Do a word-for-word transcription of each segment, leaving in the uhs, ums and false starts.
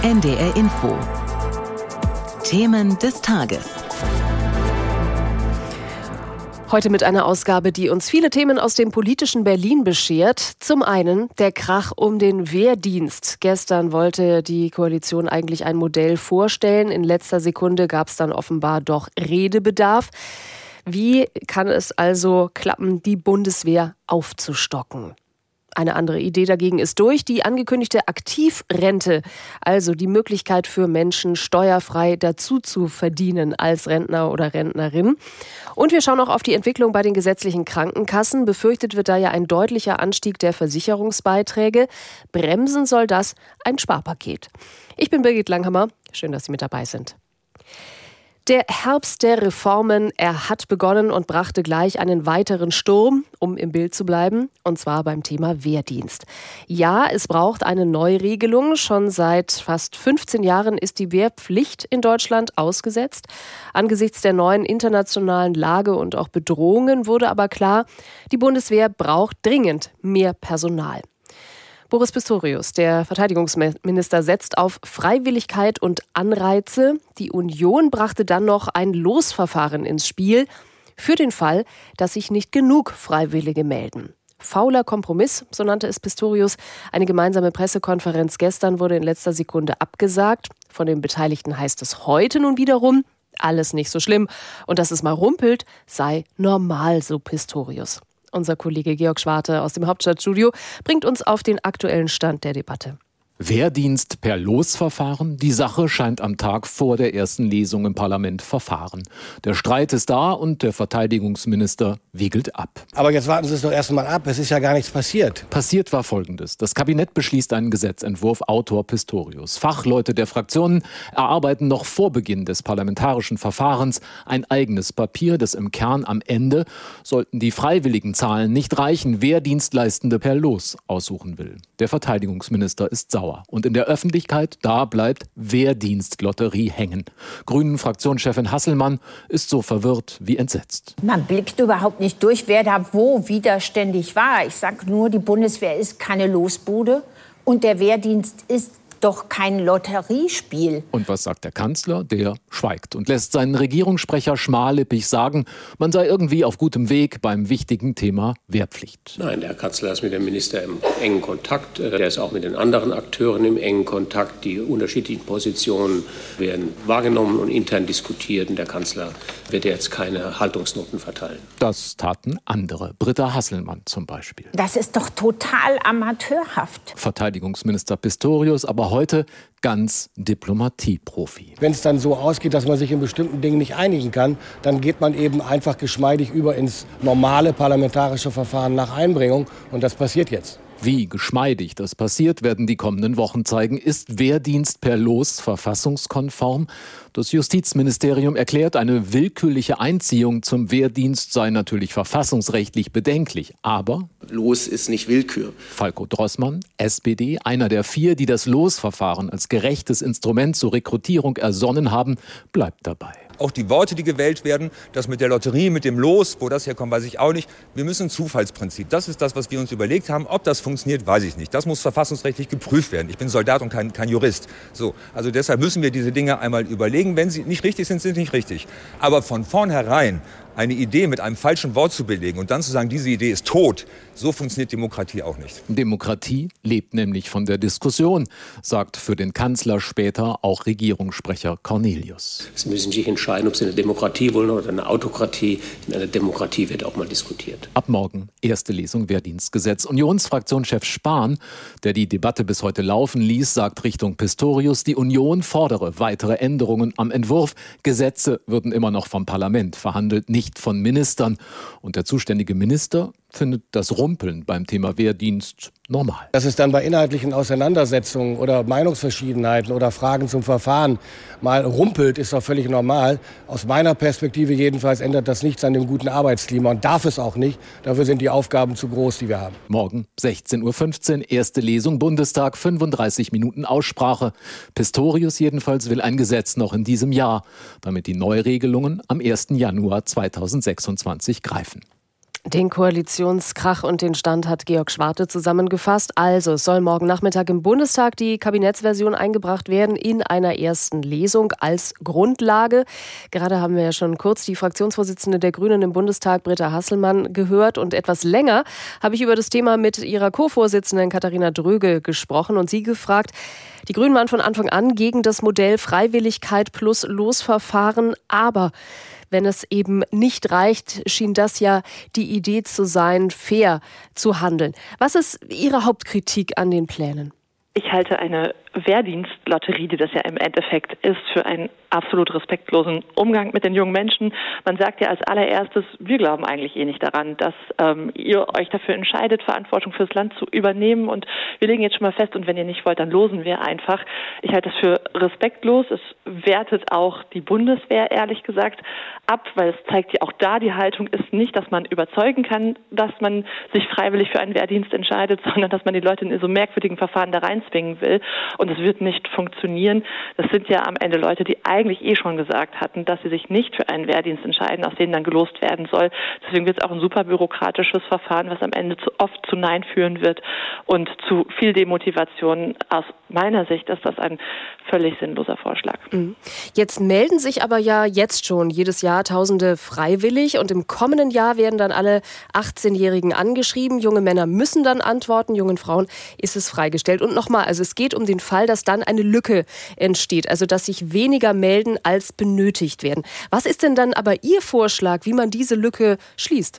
N D R Info. Themen des Tages. Heute mit einer Ausgabe, die uns viele Themen aus dem politischen Berlin beschert. Zum einen der Krach um den Wehrdienst. Gestern wollte die Koalition eigentlich ein Modell vorstellen. In letzter Sekunde gab es dann offenbar doch Redebedarf. Wie kann es also klappen, die Bundeswehr aufzustocken? Eine andere Idee dagegen ist durch, die angekündigte Aktivrente, also die Möglichkeit für Menschen steuerfrei dazu zu verdienen als Rentner oder Rentnerin. Und wir schauen auch auf die Entwicklung bei den gesetzlichen Krankenkassen. Befürchtet wird da ja ein deutlicher Anstieg der Versicherungsbeiträge. Bremsen soll das ein Sparpaket. Ich bin Birgit Langhammer. Schön, dass Sie mit dabei sind. Der Herbst der Reformen, er hat begonnen und brachte gleich einen weiteren Sturm, um im Bild zu bleiben, und zwar beim Thema Wehrdienst. Ja, es braucht eine Neuregelung. Schon seit fast fünfzehn Jahren ist die Wehrpflicht in Deutschland ausgesetzt. Angesichts der neuen internationalen Lage und auch Bedrohungen wurde aber klar, die Bundeswehr braucht dringend mehr Personal. Boris Pistorius, der Verteidigungsminister, setzt auf Freiwilligkeit und Anreize. Die Union brachte dann noch ein Losverfahren ins Spiel für den Fall, dass sich nicht genug Freiwillige melden. Fauler Kompromiss, so nannte es Pistorius. Eine gemeinsame Pressekonferenz gestern wurde in letzter Sekunde abgesagt. Von den Beteiligten heißt es heute nun wiederum, alles nicht so schlimm. Und dass es mal rumpelt, sei normal, so Pistorius. Unser Kollege Georg Schwarte aus dem Hauptstadtstudio bringt uns auf den aktuellen Stand der Debatte. Wehrdienst per Losverfahren? Die Sache scheint am Tag vor der ersten Lesung im Parlament verfahren. Der Streit ist da und der Verteidigungsminister wiegelt ab. Aber jetzt warten Sie es doch erst mal ab. Es ist ja gar nichts passiert. Passiert war Folgendes. Das Kabinett beschließt einen Gesetzentwurf, Autor Pistorius. Fachleute der Fraktionen erarbeiten noch vor Beginn des parlamentarischen Verfahrens ein eigenes Papier, das im Kern am Ende, sollten die freiwilligen Zahlen nicht reichen, Wehrdienstleistende per Los aussuchen will. Der Verteidigungsminister ist sauer. Und in der Öffentlichkeit, da bleibt Wehrdienstlotterie hängen. Grünen-Fraktionschefin Hasselmann ist so verwirrt wie entsetzt. Man blickt überhaupt nicht durch, wer da wo widerständig war. Ich sage nur, die Bundeswehr ist keine Losbude und der Wehrdienst ist doch kein Lotteriespiel. Und was sagt der Kanzler? Der schweigt und lässt seinen Regierungssprecher schmallippig sagen, man sei irgendwie auf gutem Weg beim wichtigen Thema Wehrpflicht. Nein, der Kanzler ist mit dem Minister im engen Kontakt. Der ist auch mit den anderen Akteuren im engen Kontakt. Die unterschiedlichen Positionen werden wahrgenommen und intern diskutiert. Und der Kanzler wird jetzt keine Haltungsnoten verteilen. Das taten andere. Britta Hasselmann zum Beispiel. Das ist doch total amateurhaft. Verteidigungsminister Pistorius aber heute ganz Diplomatieprofi. Wenn es dann so ausgeht, dass man sich in bestimmten Dingen nicht einigen kann, dann geht man eben einfach geschmeidig über ins normale parlamentarische Verfahren nach Einbringung. Und das passiert jetzt. Wie geschmeidig das passiert, werden die kommenden Wochen zeigen. Ist Wehrdienst per Los verfassungskonform? Das Justizministerium erklärt, eine willkürliche Einziehung zum Wehrdienst sei natürlich verfassungsrechtlich bedenklich. Aber Los ist nicht Willkür. Falko Drossmann, S P D, einer der vier, die das Losverfahren als gerechtes Instrument zur Rekrutierung ersonnen haben, bleibt dabei. Auch die Worte, die gewählt werden, das mit der Lotterie, mit dem Los, wo das herkommt, weiß ich auch nicht. Wir müssen ein Zufallsprinzip. Das ist das, was wir uns überlegt haben. Ob das funktioniert, weiß ich nicht. Das muss verfassungsrechtlich geprüft werden. Ich bin Soldat und kein, kein Jurist. So, also deshalb müssen wir diese Dinge einmal überlegen. Wenn sie nicht richtig sind, sind sie nicht richtig. Aber von vornherein eine Idee mit einem falschen Wort zu belegen und dann zu sagen, diese Idee ist tot, so funktioniert Demokratie auch nicht. Demokratie lebt nämlich von der Diskussion, sagt für den Kanzler später auch Regierungssprecher Cornelius. Sie müssen sich entscheiden, ob Sie eine Demokratie wollen oder eine Autokratie. In einer Demokratie wird auch mal diskutiert. Ab morgen erste Lesung Wehrdienstgesetz. Unionsfraktionschef Spahn, der die Debatte bis heute laufen ließ, sagt Richtung Pistorius, die Union fordere weitere Änderungen am Entwurf. Gesetze würden immer noch vom Parlament verhandelt, nicht von Ministern. Und der zuständige Minister findet das Rumpeln beim Thema Wehrdienst normal. Dass es dann bei inhaltlichen Auseinandersetzungen oder Meinungsverschiedenheiten oder Fragen zum Verfahren mal rumpelt, ist doch völlig normal. Aus meiner Perspektive jedenfalls ändert das nichts an dem guten Arbeitsklima und darf es auch nicht. Dafür sind die Aufgaben zu groß, die wir haben. Morgen sechzehn Uhr fünfzehn, erste Lesung, Bundestag, fünfunddreißig Minuten Aussprache. Pistorius jedenfalls will ein Gesetz noch in diesem Jahr, damit die Neuregelungen am ersten Januar zweitausendsechsundzwanzig greifen. Den Koalitionskrach und den Stand hat Georg Schwarte zusammengefasst. Also es soll morgen Nachmittag im Bundestag die Kabinettsversion eingebracht werden in einer ersten Lesung als Grundlage. Gerade haben wir ja schon kurz die Fraktionsvorsitzende der Grünen im Bundestag, Britta Hasselmann, gehört. Und etwas länger habe ich über das Thema mit ihrer Co-Vorsitzenden Katharina Dröge gesprochen und sie gefragt, die Grünen waren von Anfang an gegen das Modell Freiwilligkeit plus Losverfahren, aber wenn es eben nicht reicht, schien das ja die Idee zu sein, fair zu handeln. Was ist Ihre Hauptkritik an den Plänen? Ich halte eine Wehrdienstlotterie, die das ja im Endeffekt ist, für einen absolut respektlosen Umgang mit den jungen Menschen. Man sagt ja als allererstes, wir glauben eigentlich eh nicht daran, dass ähm, ihr euch dafür entscheidet, Verantwortung fürs Land zu übernehmen. Und wir legen jetzt schon mal fest, und wenn ihr nicht wollt, dann losen wir einfach. Ich halte das für respektlos. Es wertet auch die Bundeswehr, ehrlich gesagt, ab, weil es zeigt ja auch da, die Haltung ist nicht, dass man überzeugen kann, dass man sich freiwillig für einen Wehrdienst entscheidet, sondern dass man die Leute in so merkwürdigen Verfahren da reinzwingen will. Und es wird nicht funktionieren. Das sind ja am Ende Leute, die eigentlich eh schon gesagt hatten, dass sie sich nicht für einen Wehrdienst entscheiden, aus denen dann gelost werden soll. Deswegen wird es auch ein super bürokratisches Verfahren, was am Ende zu oft zu Nein führen wird und zu viel Demotivation. Aus meiner Sicht ist das ein völlig sinnloser Vorschlag. Jetzt melden sich aber ja jetzt schon jedes Jahr Tausende freiwillig und im kommenden Jahr werden dann alle achtzehnjährigen angeschrieben. Junge Männer müssen dann antworten, jungen Frauen ist es freigestellt. Und nochmal, also es geht um den Fall, dass dann eine Lücke entsteht, also dass sich weniger melden, als benötigt werden. Was ist denn dann aber Ihr Vorschlag, wie man diese Lücke schließt?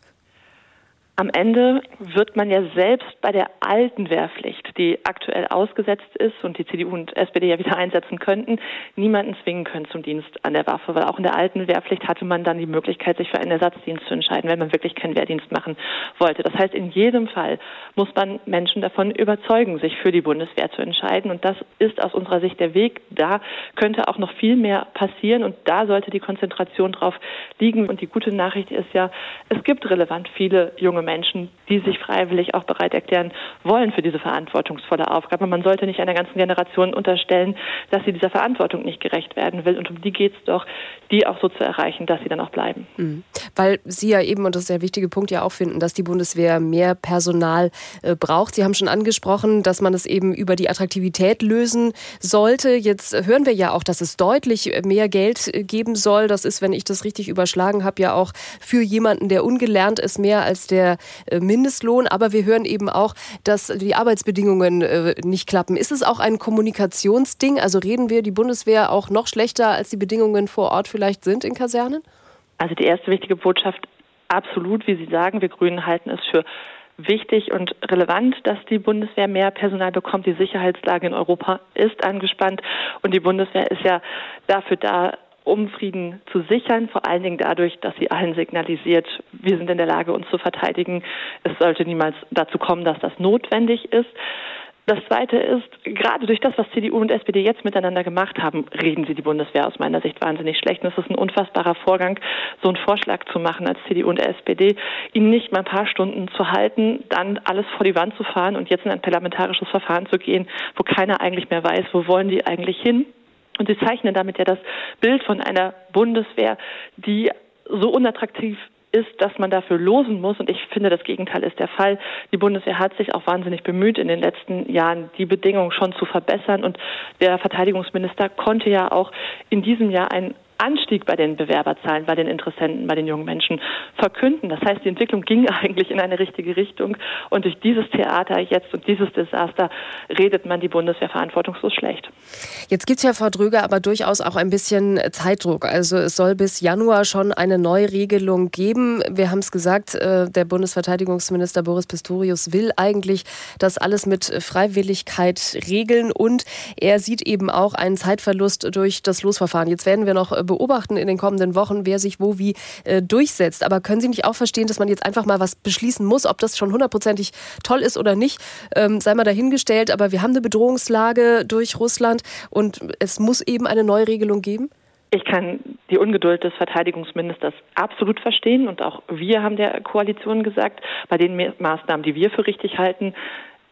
Am Ende wird man ja selbst bei der alten Wehrpflicht, die aktuell ausgesetzt ist und die C D U und S P D ja wieder einsetzen könnten, niemanden zwingen können zum Dienst an der Waffe. Weil auch in der alten Wehrpflicht hatte man dann die Möglichkeit, sich für einen Ersatzdienst zu entscheiden, wenn man wirklich keinen Wehrdienst machen wollte. Das heißt, in jedem Fall muss man Menschen davon überzeugen, sich für die Bundeswehr zu entscheiden. Und das ist aus unserer Sicht der Weg. Da könnte auch noch viel mehr passieren und da sollte die Konzentration drauf liegen. Und die gute Nachricht ist ja, es gibt relevant viele junge Menschen, die sich freiwillig auch bereit erklären wollen für diese verantwortungsvolle Aufgabe. Man sollte nicht einer ganzen Generation unterstellen, dass sie dieser Verantwortung nicht gerecht werden will. Und um die geht es doch, die auch so zu erreichen, dass sie dann auch bleiben. Mhm. Weil Sie ja eben, und das ist der wichtige Punkt, ja auch finden, dass die Bundeswehr mehr Personal äh, braucht. Sie haben schon angesprochen, dass man es eben über die Attraktivität lösen sollte. Jetzt hören wir ja auch, dass es deutlich mehr Geld geben soll. Das ist, wenn ich das richtig überschlagen habe, ja auch für jemanden, der ungelernt ist, mehr als der Mindestlohn. Aber wir hören eben auch, dass die Arbeitsbedingungen äh, nicht klappen. Ist es auch ein Kommunikationsding? Also reden wir die Bundeswehr auch noch schlechter, als die Bedingungen vor Ort vielleicht sind in Kasernen? Also die erste wichtige Botschaft, absolut, wie Sie sagen, wir Grünen halten es für wichtig und relevant, dass die Bundeswehr mehr Personal bekommt. Die Sicherheitslage in Europa ist angespannt und die Bundeswehr ist ja dafür da, um Frieden zu sichern, vor allen Dingen dadurch, dass sie allen signalisiert, wir sind in der Lage, uns zu verteidigen. Es sollte niemals dazu kommen, dass das notwendig ist. Das Zweite ist, gerade durch das, was C D U und S P D jetzt miteinander gemacht haben, reden sie die Bundeswehr aus meiner Sicht wahnsinnig schlecht. Und es ist ein unfassbarer Vorgang, so einen Vorschlag zu machen als C D U und S P D, ihnen nicht mal ein paar Stunden zu halten, dann alles vor die Wand zu fahren und jetzt in ein parlamentarisches Verfahren zu gehen, wo keiner eigentlich mehr weiß, wo wollen die eigentlich hin. Und sie zeichnen damit ja das Bild von einer Bundeswehr, die so unattraktiv ist, dass man dafür losen muss. Und ich finde, das Gegenteil ist der Fall. Die Bundeswehr hat sich auch wahnsinnig bemüht, in den letzten Jahren die Bedingungen schon zu verbessern. Und der Verteidigungsminister konnte ja auch in diesem Jahr einen Anstieg bei den Bewerberzahlen, bei den Interessenten, bei den jungen Menschen verkünden. Das heißt, die Entwicklung ging eigentlich in eine richtige Richtung. Und durch dieses Theater jetzt und dieses Desaster redet man die Bundeswehr verantwortungslos schlecht. Jetzt gibt es ja, Frau Dröge, aber durchaus auch ein bisschen Zeitdruck. Also es soll bis Januar schon eine Neuregelung geben. Wir haben es gesagt, der Bundesverteidigungsminister Boris Pistorius will eigentlich das alles mit Freiwilligkeit regeln. Und er sieht eben auch einen Zeitverlust durch das Losverfahren. Jetzt werden wir noch beobachten in den kommenden Wochen, wer sich wo wie äh, durchsetzt. Aber können Sie nicht auch verstehen, dass man jetzt einfach mal was beschließen muss, ob das schon hundertprozentig toll ist oder nicht, ähm, sei mal dahingestellt. Aber wir haben eine Bedrohungslage durch Russland und es muss eben eine Neuregelung geben? Ich kann die Ungeduld des Verteidigungsministers absolut verstehen und auch wir haben der Koalition gesagt, bei den Maßnahmen, die wir für richtig halten,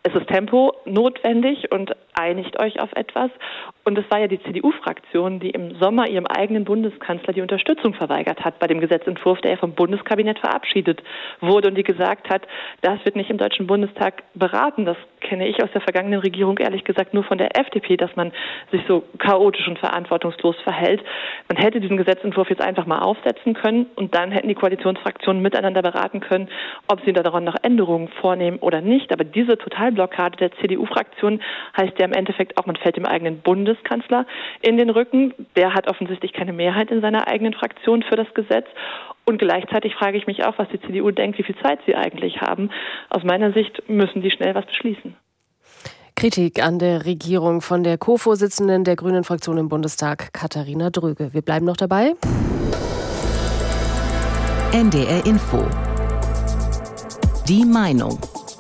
es ist Tempo notwendig und einigt euch auf etwas. Und es war ja die C D U-Fraktion, die im Sommer ihrem eigenen Bundeskanzler die Unterstützung verweigert hat bei dem Gesetzentwurf, der ja vom Bundeskabinett verabschiedet wurde und die gesagt hat, das wird nicht im Deutschen Bundestag beraten. Das kenne ich aus der vergangenen Regierung ehrlich gesagt nur von der F D P, dass man sich so chaotisch und verantwortungslos verhält. Man hätte diesen Gesetzentwurf jetzt einfach mal aufsetzen können und dann hätten die Koalitionsfraktionen miteinander beraten können, ob sie daran noch Änderungen vornehmen oder nicht. Aber diese Totalblockade der C D U-Fraktion heißt ja im Endeffekt auch, man fällt dem eigenen Bundeskanzler in den Rücken. Der hat offensichtlich keine Mehrheit in seiner eigenen Fraktion für das Gesetz. Und gleichzeitig frage ich mich auch, was die C D U denkt, wie viel Zeit sie eigentlich haben. Aus meiner Sicht müssen die schnell was beschließen. Kritik an der Regierung von der Co-Vorsitzenden der Grünen-Fraktion im Bundestag, Katharina Dröge. Wir bleiben noch dabei. N D R Info. Die Meinung.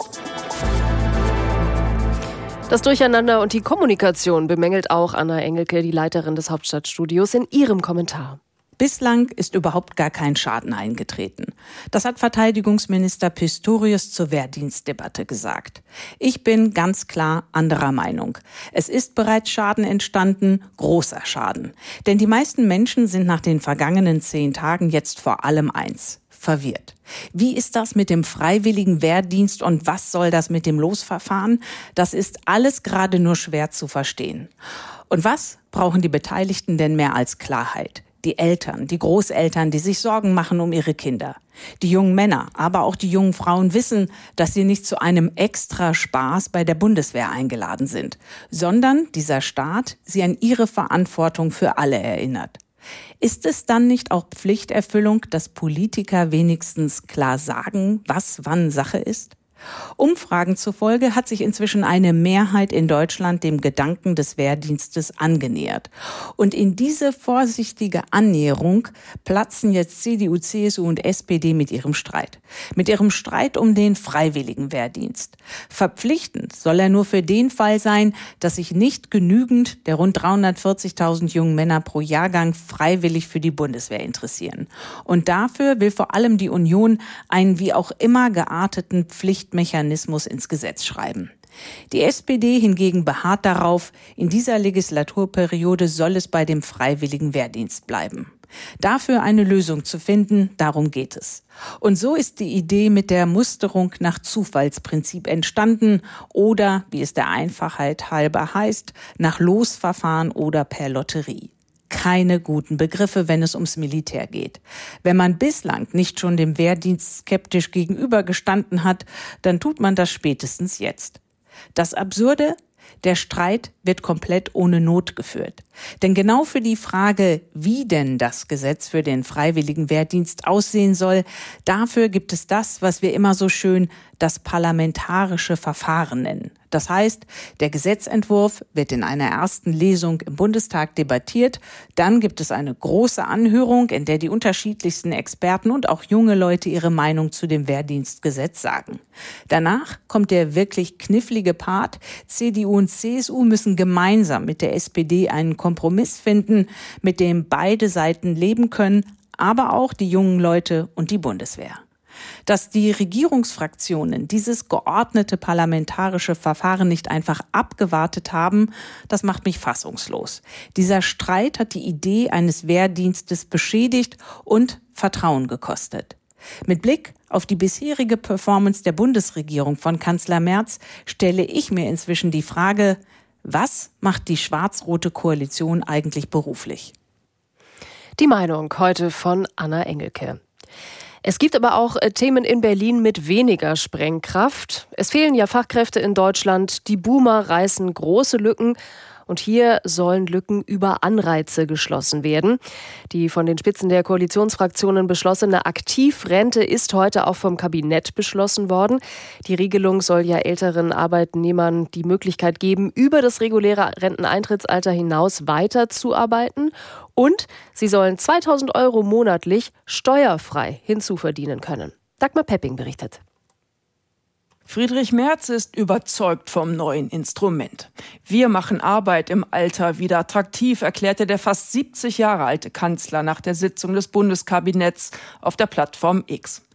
Das Durcheinander und die Kommunikation bemängelt auch Anna Engelke, die Leiterin des Hauptstadtstudios, in ihrem Kommentar. Bislang ist überhaupt gar kein Schaden eingetreten. Das hat Verteidigungsminister Pistorius zur Wehrdienstdebatte gesagt. Ich bin ganz klar anderer Meinung. Es ist bereits Schaden entstanden, großer Schaden. Denn die meisten Menschen sind nach den vergangenen zehn Tagen jetzt vor allem eins: verwirrt. Wie ist das mit dem freiwilligen Wehrdienst und was soll das mit dem Losverfahren? Das ist alles gerade nur schwer zu verstehen. Und was brauchen die Beteiligten denn mehr als Klarheit? Die Eltern, die Großeltern, die sich Sorgen machen um ihre Kinder. Die jungen Männer, aber auch die jungen Frauen wissen, dass sie nicht zu einem extra Spaß bei der Bundeswehr eingeladen sind, sondern dieser Staat sie an ihre Verantwortung für alle erinnert. Ist es dann nicht auch Pflichterfüllung, dass Politiker wenigstens klar sagen, was wann Sache ist? Umfragen zufolge hat sich inzwischen eine Mehrheit in Deutschland dem Gedanken des Wehrdienstes angenähert. Und in diese vorsichtige Annäherung platzen jetzt C D U, C S U und S P D mit ihrem Streit. Mit ihrem Streit um den freiwilligen Wehrdienst. Verpflichtend soll er nur für den Fall sein, dass sich nicht genügend der rund dreihundertvierzigtausend jungen Männer pro Jahrgang freiwillig für die Bundeswehr interessieren. Und dafür will vor allem die Union einen wie auch immer gearteten Pflicht Mechanismus ins Gesetz schreiben. Die S P D hingegen beharrt darauf, in dieser Legislaturperiode soll es bei dem freiwilligen Wehrdienst bleiben. Dafür eine Lösung zu finden, darum geht es. Und so ist die Idee mit der Musterung nach Zufallsprinzip entstanden oder, wie es der Einfachheit halber heißt, nach Losverfahren oder per Lotterie. Keine guten Begriffe, wenn es ums Militär geht. Wenn man bislang nicht schon dem Wehrdienst skeptisch gegenübergestanden hat, dann tut man das spätestens jetzt. Das Absurde: Der Streit wird komplett ohne Not geführt. Denn genau für die Frage, wie denn das Gesetz für den freiwilligen Wehrdienst aussehen soll, dafür gibt es das, was wir immer so schön das parlamentarische Verfahren nennen. Das heißt, der Gesetzentwurf wird in einer ersten Lesung im Bundestag debattiert. Dann gibt es eine große Anhörung, in der die unterschiedlichsten Experten und auch junge Leute ihre Meinung zu dem Wehrdienstgesetz sagen. Danach kommt der wirklich knifflige Part. C D U und C S U müssen gemeinsam mit der S P D einen Kompromiss finden, mit dem beide Seiten leben können, aber auch die jungen Leute und die Bundeswehr. Dass die Regierungsfraktionen dieses geordnete parlamentarische Verfahren nicht einfach abgewartet haben, das macht mich fassungslos. Dieser Streit hat die Idee eines Wehrdienstes beschädigt und Vertrauen gekostet. Mit Blick auf die bisherige Performance der Bundesregierung von Kanzler Merz stelle ich mir inzwischen die Frage: Was macht die schwarz-rote Koalition eigentlich beruflich? Die Meinung heute von Anna Engelke. Es gibt aber auch Themen in Berlin mit weniger Sprengkraft. Es fehlen ja Fachkräfte in Deutschland. Die Boomer reißen große Lücken. Und hier sollen Lücken über Anreize geschlossen werden. Die von den Spitzen der Koalitionsfraktionen beschlossene Aktivrente ist heute auch vom Kabinett beschlossen worden. Die Regelung soll ja älteren Arbeitnehmern die Möglichkeit geben, über das reguläre Renteneintrittsalter hinaus weiterzuarbeiten. Und sie sollen zweitausend Euro monatlich steuerfrei hinzuverdienen können. Dagmar Pepping berichtet. Friedrich Merz ist überzeugt vom neuen Instrument. Wir machen Arbeit im Alter wieder attraktiv, erklärte der fast siebzig Jahre alte Kanzler nach der Sitzung des Bundeskabinetts auf der Plattform X.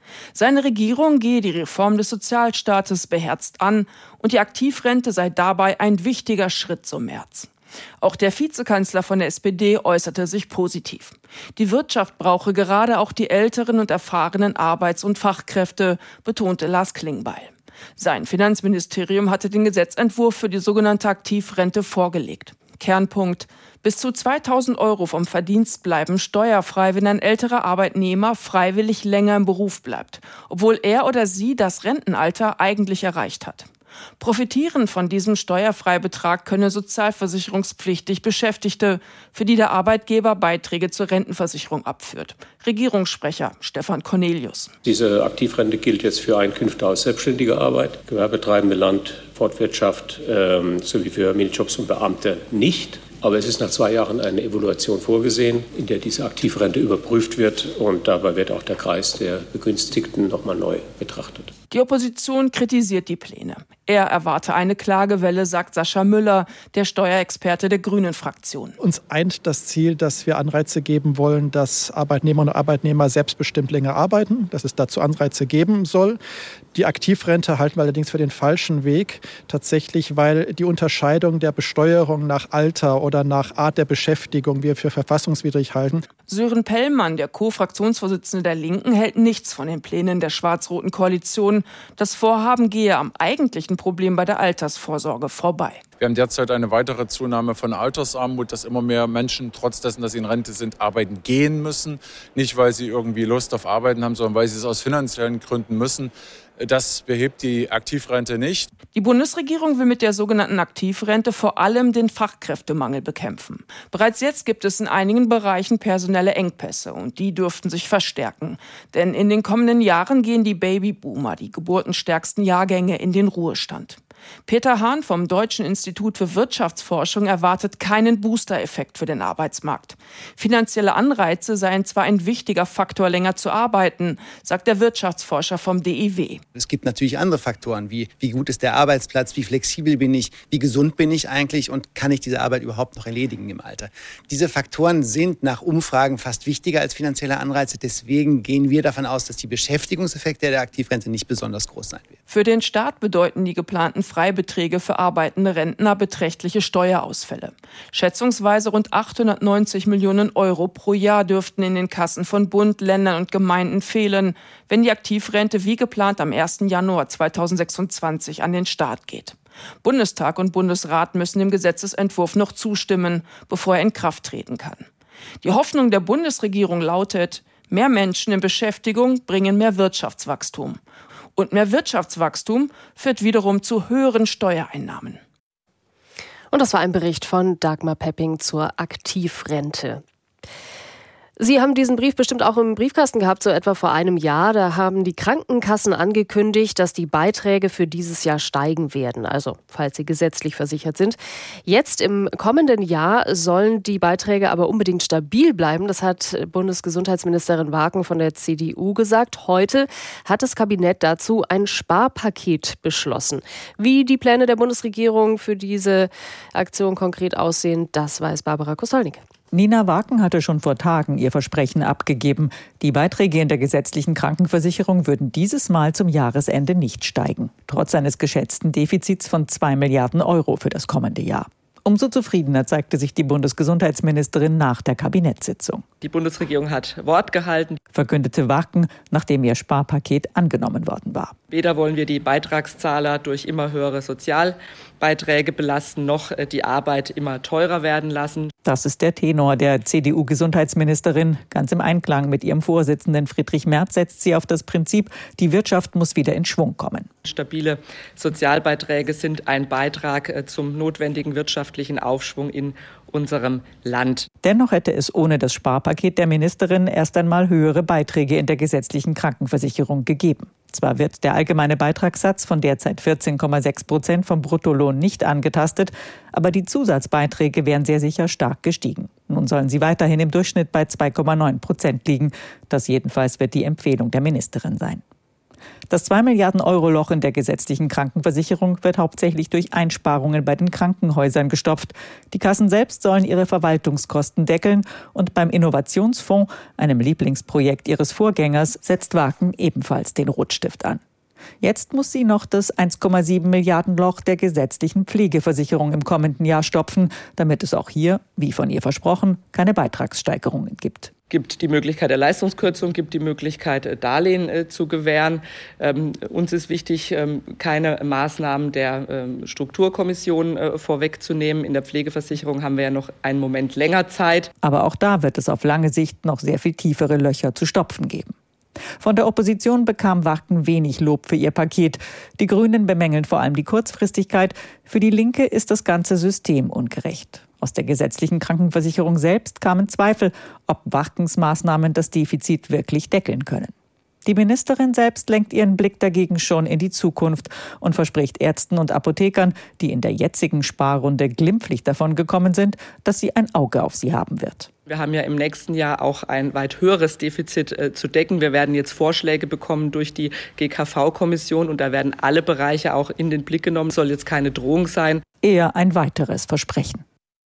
Seine Regierung gehe die Reform des Sozialstaates beherzt an und die Aktivrente sei dabei ein wichtiger Schritt, so Merz. Auch der Vizekanzler von der S P D äußerte sich positiv. Die Wirtschaft brauche gerade auch die älteren und erfahrenen Arbeits- und Fachkräfte, betonte Lars Klingbeil. Sein Finanzministerium hatte den Gesetzentwurf für die sogenannte Aktivrente vorgelegt. Kernpunkt: Bis zu zweitausend Euro vom Verdienst bleiben steuerfrei, wenn ein älterer Arbeitnehmer freiwillig länger im Beruf bleibt, obwohl er oder sie das Rentenalter eigentlich erreicht hat. Profitieren von diesem Steuerfreibetrag könne sozialversicherungspflichtig Beschäftigte, für die der Arbeitgeber Beiträge zur Rentenversicherung abführt. Regierungssprecher Stefan Cornelius. Diese Aktivrente gilt jetzt für Einkünfte aus selbstständiger Arbeit, gewerbetreibende Land, Forstwirtschaft ähm, sowie für Minijobs und Beamte nicht. Aber es ist nach zwei Jahren eine Evaluation vorgesehen, in der diese Aktivrente überprüft wird. Und dabei wird auch der Kreis der Begünstigten nochmal neu betrachtet. Die Opposition kritisiert die Pläne. Er erwarte eine Klagewelle, sagt Sascha Müller, der Steuerexperte der Grünen-Fraktion. Uns eint das Ziel, dass wir Anreize geben wollen, dass Arbeitnehmerinnen und Arbeitnehmer selbstbestimmt länger arbeiten, dass es dazu Anreize geben soll. Die Aktivrente halten wir allerdings für den falschen Weg, tatsächlich, weil die Unterscheidung der Besteuerung nach Alter oder nach Art der Beschäftigung wir für verfassungswidrig halten. Sören Pellmann, der Co-Fraktionsvorsitzende der Linken, hält nichts von den Plänen der schwarz-roten Koalition. Das Vorhaben gehe am eigentlichen Problem bei der Altersvorsorge vorbei. Wir haben derzeit eine weitere Zunahme von Altersarmut, dass immer mehr Menschen, trotz dessen, dass sie in Rente sind, arbeiten gehen müssen. Nicht, weil sie irgendwie Lust auf Arbeiten haben, sondern weil sie es aus finanziellen Gründen müssen. Das behebt die Aktivrente nicht. Die Bundesregierung will mit der sogenannten Aktivrente vor allem den Fachkräftemangel bekämpfen. Bereits jetzt gibt es in einigen Bereichen personelle Engpässe und die dürften sich verstärken. Denn in den kommenden Jahren gehen die Babyboomer, die geburtenstärksten Jahrgänge, in den Ruhestand. Peter Hahn vom Deutschen Institut für Wirtschaftsforschung erwartet keinen Booster-Effekt für den Arbeitsmarkt. Finanzielle Anreize seien zwar ein wichtiger Faktor, länger zu arbeiten, sagt der Wirtschaftsforscher vom D I W. Es gibt natürlich andere Faktoren, wie wie gut ist der Arbeitsplatz, wie flexibel bin ich, wie gesund bin ich eigentlich und kann ich diese Arbeit überhaupt noch erledigen im Alter. Diese Faktoren sind nach Umfragen fast wichtiger als finanzielle Anreize. Deswegen gehen wir davon aus, dass die Beschäftigungseffekte der Aktivrente nicht besonders groß sein werden. Für den Staat bedeuten die geplanten Freibeträge für arbeitende Rentner beträchtliche Steuerausfälle. Schätzungsweise rund achthundertneunzig Millionen Euro pro Jahr dürften in den Kassen von Bund, Ländern und Gemeinden fehlen, wenn die Aktivrente wie geplant am ersten Januar zweitausendsechsundzwanzig an den Start geht. Bundestag und Bundesrat müssen dem Gesetzesentwurf noch zustimmen, bevor er in Kraft treten kann. Die Hoffnung der Bundesregierung lautet: Mehr Menschen in Beschäftigung bringen mehr Wirtschaftswachstum. Und mehr Wirtschaftswachstum führt wiederum zu höheren Steuereinnahmen. Und das war ein Bericht von Dagmar Pepping zur Aktivrente. Sie haben diesen Brief bestimmt auch im Briefkasten gehabt, so etwa vor einem Jahr. Da haben die Krankenkassen angekündigt, dass die Beiträge für dieses Jahr steigen werden, also falls sie gesetzlich versichert sind. Jetzt im kommenden Jahr sollen die Beiträge aber unbedingt stabil bleiben. Das hat Bundesgesundheitsministerin Waken von der C D U gesagt. Heute hat das Kabinett dazu ein Sparpaket beschlossen. Wie die Pläne der Bundesregierung für diese Aktion konkret aussehen, das weiß Barbara Kostolnik. Nina Waken hatte schon vor Tagen ihr Versprechen abgegeben. Die Beiträge in der gesetzlichen Krankenversicherung würden dieses Mal zum Jahresende nicht steigen. Trotz eines geschätzten Defizits von zwei Milliarden Euro für das kommende Jahr. Umso zufriedener zeigte sich die Bundesgesundheitsministerin nach der Kabinettssitzung. Die Bundesregierung hat Wort gehalten, verkündete Waken, nachdem ihr Sparpaket angenommen worden war. Weder wollen wir die Beitragszahler durch immer höhere Sozialbeiträge belasten, noch die Arbeit immer teurer werden lassen. Das ist der Tenor der C D U-Gesundheitsministerin. Ganz im Einklang mit ihrem Vorsitzenden Friedrich Merz setzt sie auf das Prinzip, die Wirtschaft muss wieder in Schwung kommen. Stabile Sozialbeiträge sind ein Beitrag zum notwendigen wirtschaftlichen Aufschwung in unserem Land. Dennoch hätte es ohne das Sparpaket der Ministerin erst einmal höhere Beiträge in der gesetzlichen Krankenversicherung gegeben. Zwar wird der allgemeine Beitragssatz von derzeit vierzehn Komma sechs Prozent vom Bruttolohn nicht angetastet, aber die Zusatzbeiträge wären sehr sicher stark gestiegen. Nun sollen sie weiterhin im Durchschnitt bei zwei Komma neun Prozent liegen. Das jedenfalls wird die Empfehlung der Ministerin sein. Das zwei Milliarden Euro Loch in der gesetzlichen Krankenversicherung wird hauptsächlich durch Einsparungen bei den Krankenhäusern gestopft. Die Kassen selbst sollen ihre Verwaltungskosten deckeln und beim Innovationsfonds, einem Lieblingsprojekt ihres Vorgängers, setzt Waken ebenfalls den Rotstift an. Jetzt muss sie noch das eins Komma sieben Milliarden Loch der gesetzlichen Pflegeversicherung im kommenden Jahr stopfen, damit es auch hier, wie von ihr versprochen, keine Beitragssteigerungen gibt. Gibt die Möglichkeit der Leistungskürzung, gibt die Möglichkeit, Darlehen äh, zu gewähren. Ähm, uns ist wichtig, ähm, keine Maßnahmen der ähm, Strukturkommission äh, vorwegzunehmen. In der Pflegeversicherung haben wir ja noch einen Moment länger Zeit. Aber auch da wird es auf lange Sicht noch sehr viel tiefere Löcher zu stopfen geben. Von der Opposition bekam Waken wenig Lob für ihr Paket. Die Grünen bemängeln vor allem die Kurzfristigkeit. Für die Linke ist das ganze System ungerecht. Aus der gesetzlichen Krankenversicherung selbst kamen Zweifel, ob Wakens Maßnahmen das Defizit wirklich deckeln können. Die Ministerin selbst lenkt ihren Blick dagegen schon in die Zukunft und verspricht Ärzten und Apothekern, die in der jetzigen Sparrunde glimpflich davon gekommen sind, dass sie ein Auge auf sie haben wird. Wir haben ja im nächsten Jahr auch ein weit höheres Defizit äh, zu decken. Wir werden jetzt Vorschläge bekommen durch die G K V-Kommission und da werden alle Bereiche auch in den Blick genommen. Es soll jetzt keine Drohung sein. Eher ein weiteres Versprechen.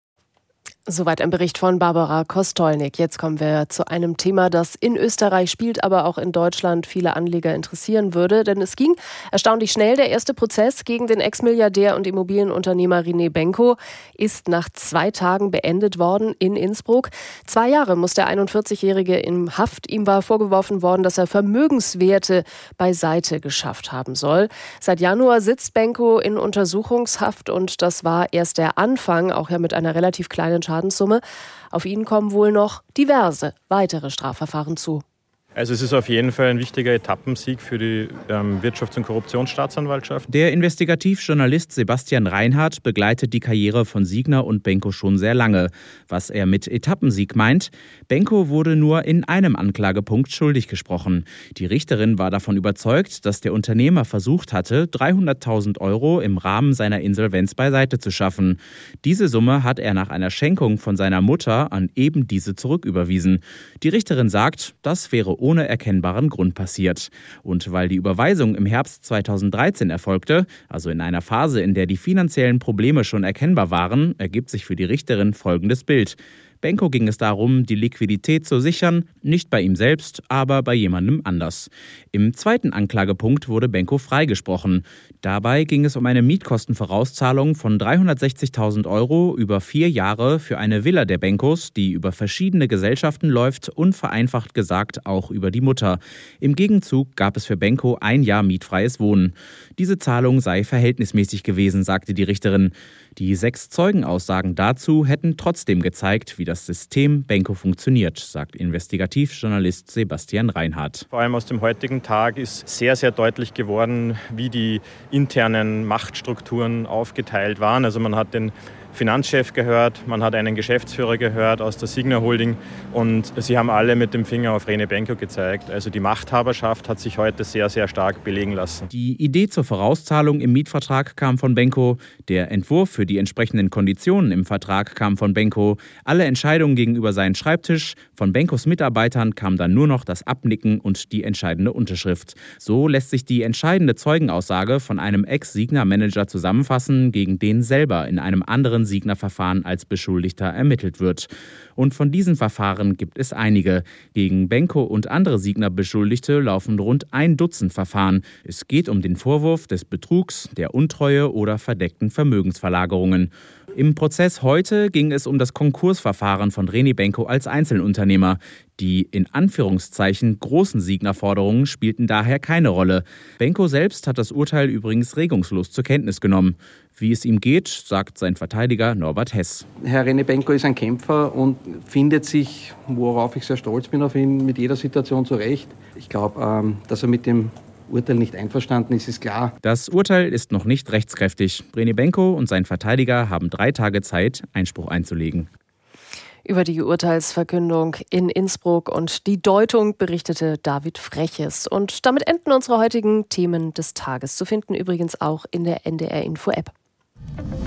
Soweit ein Bericht von Barbara Kostolnik. Jetzt kommen wir zu einem Thema, das in Österreich spielt, aber auch in Deutschland viele Anleger interessieren würde. Denn es ging erstaunlich schnell. Der erste Prozess gegen den Ex-Milliardär und Immobilienunternehmer René Benko ist nach zwei Tagen beendet worden in Innsbruck. Zwei Jahre muss der einundvierzigjährige in Haft. Ihm war vorgeworfen worden, dass er Vermögenswerte beiseite geschafft haben soll. Seit Januar sitzt Benko in Untersuchungshaft und das war erst der Anfang, auch ja mit einer relativ kleinen Schadenssumme. Auf ihn kommen wohl noch diverse weitere Strafverfahren zu. Also es ist auf jeden Fall ein wichtiger Etappensieg für die ähm, Wirtschafts- und Korruptionsstaatsanwaltschaft. Der Investigativjournalist Sebastian Reinhardt begleitet die Karriere von Signer und Benko schon sehr lange. Was er mit Etappensieg meint: Benko wurde nur in einem Anklagepunkt schuldig gesprochen. Die Richterin war davon überzeugt, dass der Unternehmer versucht hatte, dreihunderttausend Euro im Rahmen seiner Insolvenz beiseite zu schaffen. Diese Summe hat er nach einer Schenkung von seiner Mutter an eben diese zurücküberwiesen. Die Richterin sagt, das wäre ohne erkennbaren Grund passiert. Und weil die Überweisung im Herbst zweitausenddreizehn erfolgte, also in einer Phase, in der die finanziellen Probleme schon erkennbar waren, ergibt sich für die Richterin folgendes Bild. Benko ging es darum, die Liquidität zu sichern, nicht bei ihm selbst, aber bei jemandem anders. Im zweiten Anklagepunkt wurde Benko freigesprochen. Dabei ging es um eine Mietkostenvorauszahlung von dreihundertsechzigtausend Euro über vier Jahre für eine Villa der Benkos, die über verschiedene Gesellschaften läuft und vereinfacht gesagt auch über die Mutter. Im Gegenzug gab es für Benko ein Jahr mietfreies Wohnen. Diese Zahlung sei verhältnismäßig gewesen, sagte die Richterin. Die sechs Zeugenaussagen dazu hätten trotzdem gezeigt, wie das System Benko funktioniert, sagt Investigativjournalist Sebastian Reinhardt. Vor allem aus dem heutigen Tag ist sehr, sehr deutlich geworden, wie die internen Machtstrukturen aufgeteilt waren. Also man hat den Finanzchef gehört, man hat einen Geschäftsführer gehört aus der Signa Holding und sie haben alle mit dem Finger auf René Benko gezeigt. Also die Machthaberschaft hat sich heute sehr, sehr stark belegen lassen. Die Idee zur Vorauszahlung im Mietvertrag kam von Benko, der Entwurf für die entsprechenden Konditionen im Vertrag kam von Benko, alle Entscheidungen gegenüber seinem Schreibtisch, von Benkos Mitarbeitern kam dann nur noch das Abnicken und die entscheidende Unterschrift. So lässt sich die entscheidende Zeugenaussage von einem Ex-Signa-Manager zusammenfassen, gegen den selber in einem anderen Signa-Verfahren als Beschuldigter ermittelt wird. Und von diesen Verfahren gibt es einige. Gegen Benko und andere Signa-Beschuldigte laufen rund ein Dutzend Verfahren. Es geht um den Vorwurf des Betrugs, der Untreue oder verdeckten Vermögensverlagerungen. Im Prozess heute ging es um das Konkursverfahren von René Benko als Einzelunternehmer. Die in Anführungszeichen großen Signa-Forderungen spielten daher keine Rolle. Benko selbst hat das Urteil übrigens regungslos zur Kenntnis genommen. Wie es ihm geht, sagt sein Verteidiger Norbert Hess. Herr René Benko ist ein Kämpfer und findet sich, worauf ich sehr stolz bin auf ihn, mit jeder Situation zurecht. Ich glaube, dass er mit dem Urteil nicht einverstanden ist, ist klar. Das Urteil ist noch nicht rechtskräftig. René Benko und sein Verteidiger haben drei Tage Zeit, Einspruch einzulegen. Über die Urteilsverkündung in Innsbruck und die Deutung berichtete David Freches. Und damit enden unsere heutigen Themen des Tages. Zu finden übrigens auch in der N D R Info App.